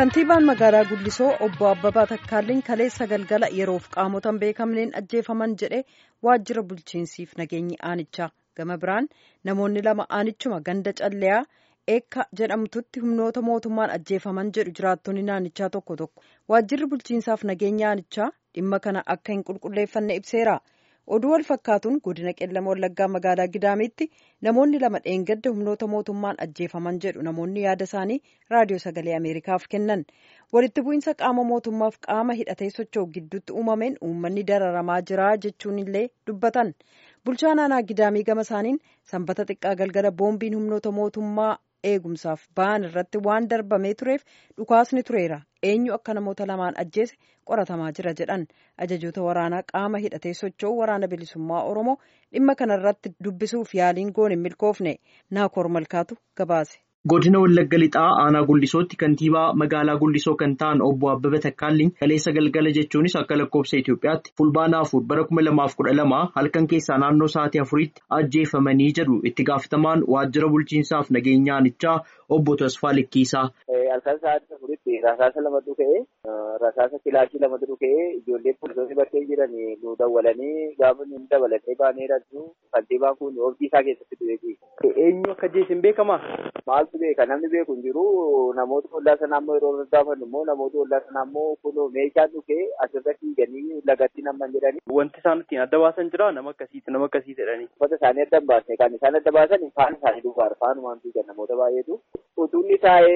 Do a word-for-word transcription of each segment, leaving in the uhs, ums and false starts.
Kantiibaan magaalaa Gullisoo obbo Abbabaa Takkaalliin kaleessa galgala yeroof qaamotan beekamneen ajjeefaman jedhe waajjira bulchiinsiif nageenyi aanichaa gama biraan namoonni lama aanichuma ganda calleyaa eekka jedhamtutti humnoota mootummaan ajjeefaman jedhu jiraattonni naannichaa tokko tokko waajjirri bulchiinsaaf nageenya aanichaa dhimma kana akka hin qulqulleeffanne ibseera. Oduu wal fakkaatuun godina qellama wallaggaa magaalaa Gidaamiitti namoonni lama dheengadda humnoota mootummaan ajjeefaman jedhu namoonni yaada isaanii raadiyoo sagalee Ameerikaaf kennan. Walitti bu'iinsa qaama mootummaaf qaama hidhatee socho'u gidduutti uumameen uummanni dararamaa jira jechuun illee dubbatan. Bulchaan aanaa Gidaamii gama isaaniin sanbata xiqqaa galgala boombiin humnoota mootummaa eegumsaaf ba'an irratti waan darbamee tureef dhukaasni tureera. Eenyu akka namoota lamaan ajjeese qoratamaa jira jedhan. Ajajoota waraanaa qaama hidhatee socho'u waraana bilisummaa Oromoo dhimma kanarratti dubbisuuf yaaliin goone hin milkoofne. Naakoor Malkaatu gabaase. Godina Wallagga Lixaa aanaa Guldisootti kantiibaa magaalaa Guldisoo kan ta'an obbo Abbabaa Takkaalliin kaleessa galgala jechuunis akka lakkoofsa Itoophiyaatti fulbaana afur bara kuma lamaaf kudha lama halkan keessaa naannoo sa'aatii afuritti ajjeefamanii jedhu itti gaafatamaan waajjira bulchiinsaaf nageenya aanichaa obbo Tasfaa Likkiisaa. Halkan sa'aatii afuritti rasaasa lamatu ka'ee rasaasa kilaashii lamatu dhukee ijoollee poolisoonni bakkee jiran nu dawwalanii gaafa nu dabalatee baanee jirtu kantiibaan kun oofii isaa keessatti du'eeti. Eenyu akka ajjeese hin beekamaa? Maaltu beeka namni beeku hin jiru namoota ollaa sanaa immoo yeroo gaafannu immoo namoota ollaa sanaa immoo kun meeshaan dhukee asirra fiiganii lagatti naman jedhanii. Wanti isaan ittiin adda baasan jira nama akkasiiti nama akkasii jedhanii. Uffata isaanii adda baasne kan isaan adda baasan faana isaanii duubaar faanumaan fiigan namoota baay'eetu. Utuunni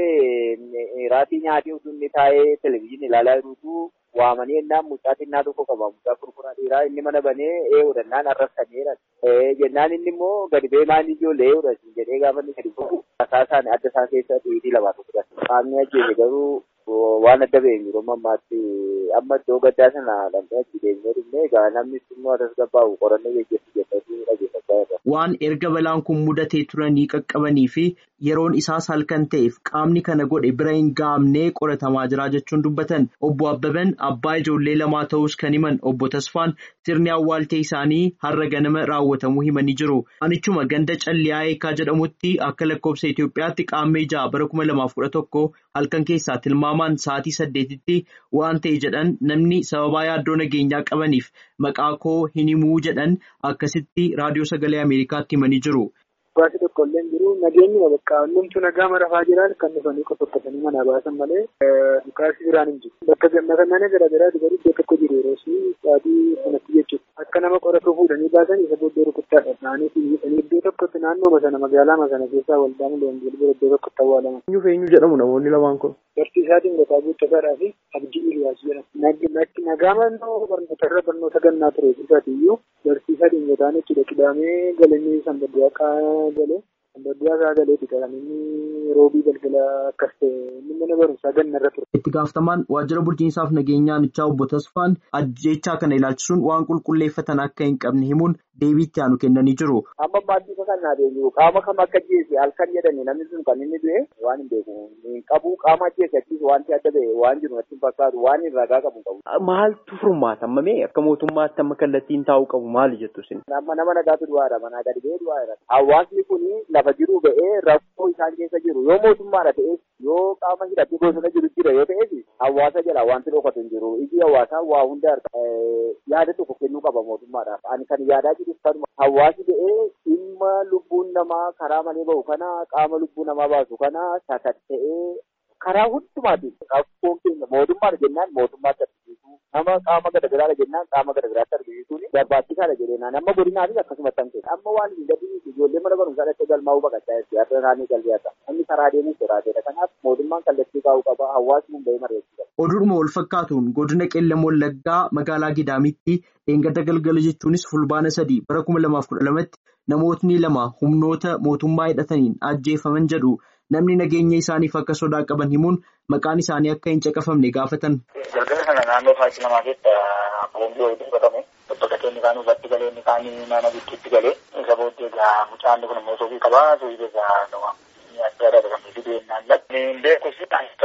taa'ee raatii nyaatii utuunni taa'ee televizyiinii ilaalaa jirutu waamanii ennaan mucaa xinnaa tokko qaba mucaa furfuraa dhiiraa inni mana banee ee'uudhannaan arrabsaneera. Jennaan inni immoo gadi beemaan ijoollee ee'uudhasin jedhee gaafa inni gadi bu'u rasaasaan adda isaa keessa dhiitii lamaa tokko dha. Qaamni ajjeese garuu waan adda beeku yeroo ammaatti amma iddoo gaddaa sana dhandhee achi deemnee dhufnee egaa namni immoo atas gabbaa'u qorannoo gaggeessu jettanii dhageeffachaa jirra. Waan erga balaan kun mudatee turanii qaqqabanii fi yeroon isaas halkan ta'eef qaamni kana godhe bira hin gaamnee qoratamaa jira jechuun dubbatan obbo Abbabaan abbaa ijoollee lamaa ta'us kan himan obbo Tasfaan sirni awwaaltee isaanii har'a ganama raawwatamuu himanii jiru. Anichuma ganda calliyaa eekaa jedhamutti akka lakkoofsa Itoophiyaatti qaammee ja'a bara kuma lamaaf kudha tokko halkan keessaa tilmaamaan sa'aatii saddeetitti waan ta'e jedhan namni sababaa yaaddoo nageenyaa qabaniif maqaa koo hin himuu jedhan akkasitti raadiyoo sagalee Ameerikaatti himanii jiru. Baasii tokko illee hin jiru nageenyi bakka hundumtuu nagaa marafaa jiran kan dhufanii qoqqofatanii manaa baasan malee dhukaasii biraan hin jiru. Bakka mana garaa garaati garuu iddoo tokko jiru yeroo sa'aatii sanatti jechuudha. Akka nama qoratu fuudhanii baasan isa booddee rukuttaadha. Naannoo fi iddoo tokkotti naannoo sana magaalaa sana keessaa waldaan leenjii iddoo tokkotti awwaalaman. Eenyu eenyu jedhamu namoonni lamaan kun? Barsiisaatiin Gotaa Guuttasaadhaa fi Abdii Iliyaas jedhama. Nagaa mannoo barnootarra barnoota gannaa ture isaatiiyyuu barsiisaa Dingataan jechuudha. Qidaamee galanii sanbaddu'aa qaa galee sanbaddu'aa qaa galeeti kan inni roobii galgala akkas ta'e inni mana barumsaa gannarra ture. Itti gaafatamaan waajjira bulchiinsaaf nageenya aanichaa obbo Tasfaan ajjechaa kana ilaalchisuun waan qulqulleeffatan akka hin qabne himuun deebii itti aanu kennanii jiru. Amma maaddii kan naa deemu qaama kam akka ajjeese halkan jedhani namni sun kan inni du'e waan hin beeku hin qabu qaama ajjeese achiis wanti adda ba'e waan jiru natti hin fakkaatu waan hin ragaa qabu qabu. Maaltu furmaata amma mee akka mootummaatti amma kallattiin taa'uu qabu maali jettu isin? Amma nama nagaatu du'aadha manaa gadi ba'ee du'aadha. Hawaasni kun lafa jiru ba'ee rakkoo isaan keessa jiru yoo mootummaadha ta'es yoo qaama hidhatee bosona jiru jira yoo ta'es hawaasa jala wanti dhokatu hin jiru. Iji hawaasaa waa hunda yaada tokko kennuu qaba mootummaadhaaf. Ani kan yaadaa jiru hawaasi ba'ee dhimma lubbuun namaa karaa malee bahu kana qaama lubbuu namaa baasu kana sakatta'ee karaa hundumaatiin rakkoon keenya mootummaadha jennaan mootummaatti argisiisuu nama qaama garagaraadha jennaan qaama garagaraatti argisiisuun barbaachisaadha jedheenaan amma godinaafis akkasumatti kan ta'e amma waan hin gadhiin ijoollee mana barumsaa dhaqee galmaa'uu baqachaa jirti adda isaanii galmeessa inni karaa deemuuf jiraateedha kanaaf mootummaan kallattii kaa'uu qaba hawaasni hundee marreessuu qaba. Oduudhuma wal fakkaatuun godina qellama wallaggaa magaalaa Gidaamitti dheengadda galgala jechuunis fulbaana sadii bara kuma lamaaf kudha lamatti namootni lama humnoota mootummaa hidhataniin ajjeefaman jedhu namni nageenya isaaniif akka sodaa qaban himuun maqaan isaanii akka hin caqafamne gaafatan. Galgala sana naannoo sa'aatii lamaatitti boombii wayii dubbatame bakka inni kaan irratti galee inni kaan naannoo bidduutti galee isa booddee egaa mucaan kun immoo soofii qabaa soofii egaa nama adda adda kan fidee naannatti hin beekus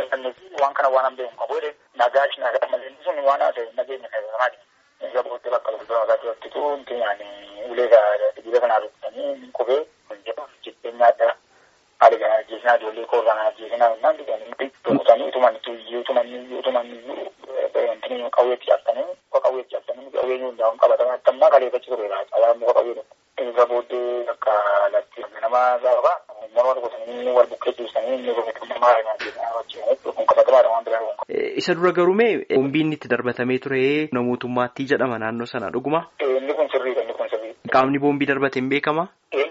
waan kana waan hin beeku qabu nagaachi nagaa malee sun waan haa ta'e nageenya keessatti isa booddee bakka lubbuun isaatti hojjetu inti ulee dhiira kanaa rukkutanii qubee hin jedhu jettee nyaadha. haala kana ajjeesinaa ijoollee koorraan ajjeesinaa innaan diganii tuutanii utumanitti utumanii utumanii wanti qawweetti cabsanii muka qawweetti cabsanii qawween hundaa'uun qabatamaa attammaa kaleeffachi tureera qabaa muka qawwee isa booddee akka latti nama gaafa nama tokkosanii wal bukkee jiibsanii inni rukutummaa kun qabatamaadha waan biraa. Isa dura garumee boombiin itti darbatamee ture namootummaatti jedhama naannoo sana dhuguma. Inni kun sirriidha inni kun sirrii. Qaamni boombii darbate hin beekama?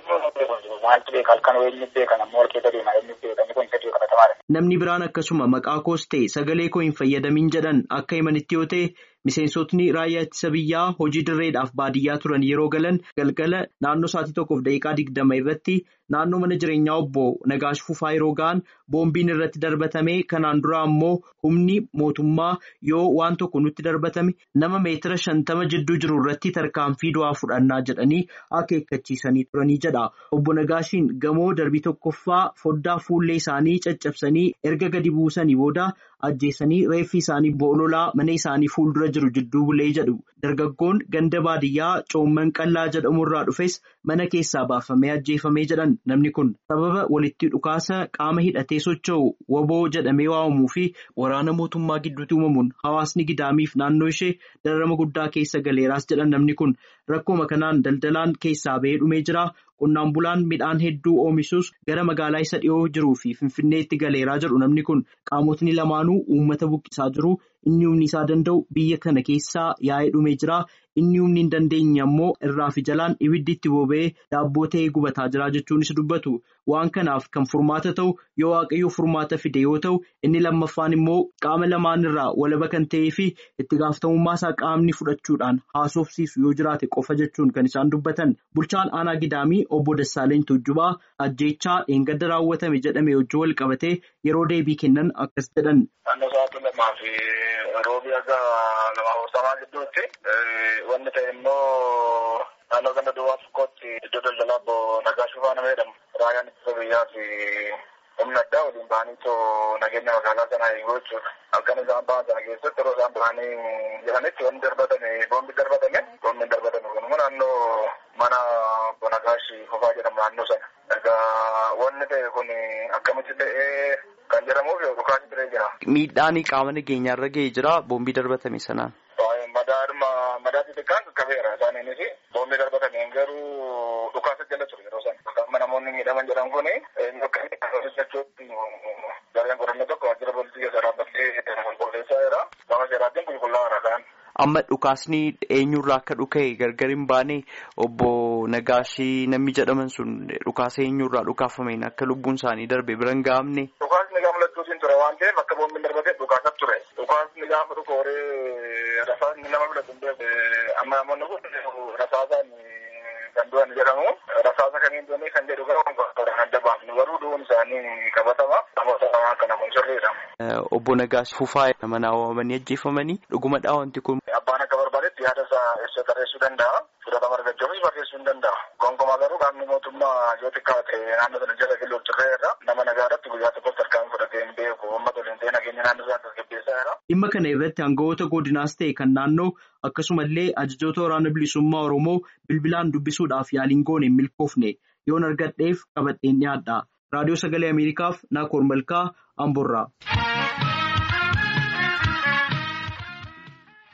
Maaltu beeka halkan wayii beekan ammoo harkeessa deemaa inni beeka inni kun sirrii qabatamaadha. Namni biraan akkasuma maqaa koos ta'e sagalee koo hin fayyadamin jedhan akka himanitti yoo ta'e miseensotni raayyaa ittisa biyyaa hojii dirreedhaaf baadiyyaa turan yeroo galan galgala naannoo sa'aatii tokkoof daqiiqaa digdama irratti naannoo mana jireenyaa obbo Nagaash Fufaa yeroo ga'an boombiin irratti darbatame kanaan dura ammoo humni mootummaa yoo waan tokko nutti darbatame nama meetira shantama jidduu jiru irratti tarkaanfii du'aa fudhannaa jedhanii akeekkachiisanii turanii jedha. Obbo Nagaashiin gamoo darbii tokkoffaa foddaa fuullee isaanii caccabsanii erga gadi buusanii booda ajjeesanii reeffi isaanii boololaa mana isaanii fuuldura jiru jidduu bulee jedhu. Dargaggoon ganda baadiyyaa coomman qallaa jedhamurraa dhufes mana keessaa baafamee ajjeefamee jedhan namni kun sababa walitti dhukaasa qaama hidhatee socho'u waboo jedhamee waamamuu fi waraana mootummaa gidduutti uumamuun hawaasni gidaamiif naannoo ishee dararama guddaa keessa galeeraas jedhan namni kun rakkuma kanaan daldalaan keessaa bahee dhumee jira. Qonnaan bulaan midhaan hedduu oomishuus gara magaalaa isa dhiyoo jiruu fi Finfinneetti galeeraa jedhu namni kun qaamotni lamaanuu uummata buqqisaa jiru. Inni humni isaa danda'u biyya kana keessaa yaa'ee dhumee jira. Inni humni hin dandeenye ammoo irraa fi jalaan ibiddi itti boba'ee daabboo ta'ee gubataa jira jechuunis dubbatu. Waan kanaaf kan furmaata ta'u yoo waaqayyo furmaata fide yoo ta'u inni lammaffaan immoo qaama lamaan irraa walaba kan ta'ee fi itti gaafatamummaa isaa qaamni fudhachuudhaan haasofsiisu yoo jiraate qofa jechuun kan isaan dubbatan. Bulchaan aanaa Gidaamii obbo Dassaaleny Tuujjubaa ajjeechaa dheengadda raawwatame jedhame wajjin wal qabatee yeroo deebii kennan akkas jedhan. Roobii akka lama horsamaa gidduutti wanni ta'e immoo naannoo ganda duwwaa tokkotti iddoo daldalaa obbo Nagaash Fufaa nama jedhamu raayyaan ittisa biyyaa fi humna addaa waliin bahanii nageenya magaalaa sanaa eeguu jechuudha. Halkan isaan bahan sana keessatti yeroo isaan bahanii jiranitti wanni darbatame boombi darbatame boombi darbatame kun immoo naannoo mana obbo Nagaash Fufaa jedhamu naannoo sana. Egaa wanni ta'e kun akkamitti ta'ee kan jedhamuuf dhukaasni ture jira. Miidhaan qaama nageenyaa irra ga'ee jira boombii darbatame sanaan. Madaadhuma madaa xixiqqaan qaqqabeera isaaniinis boombii darbatameen garuu dhukaasa jala ture yeroo sana. Amma namoonni miidhaman jedhan kun akka jechuun gareen qorannoo tokko waajjira poolisii keessa dhaabbattee qulqulleessaa jira. Gama seeraatiin qulqullaa'aadha kan. Amma dhukaasni eenyurraa akka dhuka'e gargar hin baane obbo Nagaashii namni jedhaman sun dhukaasa eenyurraa dhukaafameen akka lubbuun isaanii darbe bira hin gahamne. Dhukaasni gaafa lachootiin ture waan ta'eef akka boombiin darbate dhukaasa ture. Dhukaasni gaafa dhuka horee rasaasni nama filatu hin beeku. Amma namoonni kun rasaasaan kan du'an jedhamu rasaasa kamiin du'anii kan jedhu gara konkolaataan adda baafnu garuu du'uun isaanii qabatama. Namoota lamaan kana kun sirriidha. Obbo Nagaash Fufaa nama naawwamanii ajjeefamanii dhugumadhaa wanti kun. Abbaan akka barbaadetti yaada isaa ibsa tarreessuu danda'a. Fudhatama argachuufis barreessuu hin danda'a. Gonkumaa garuu qaamni mootummaa yoo xiqqaa ta'e naannoo sana jala kiloo turre irra nama nagaadhaatti guyyaa tokkotti tarkaanfii fudhatee hin beeku. Uummata waliin ta'ee nageenya naannoo isaa tasgabbeessaa jira. Dhimma kana irratti aangawoota godinaas ta'e kan naannoo akkasumallee ajajoota waraana bilisummaa Oromoo bilbilaan dubbisuudhaaf yaaliin goone hin milkoofne yoon argadheef qabadheen dhiyaadha. Raadiyoo Sagalee Ameerikaaf Naakoor Malkaa Amboorraa.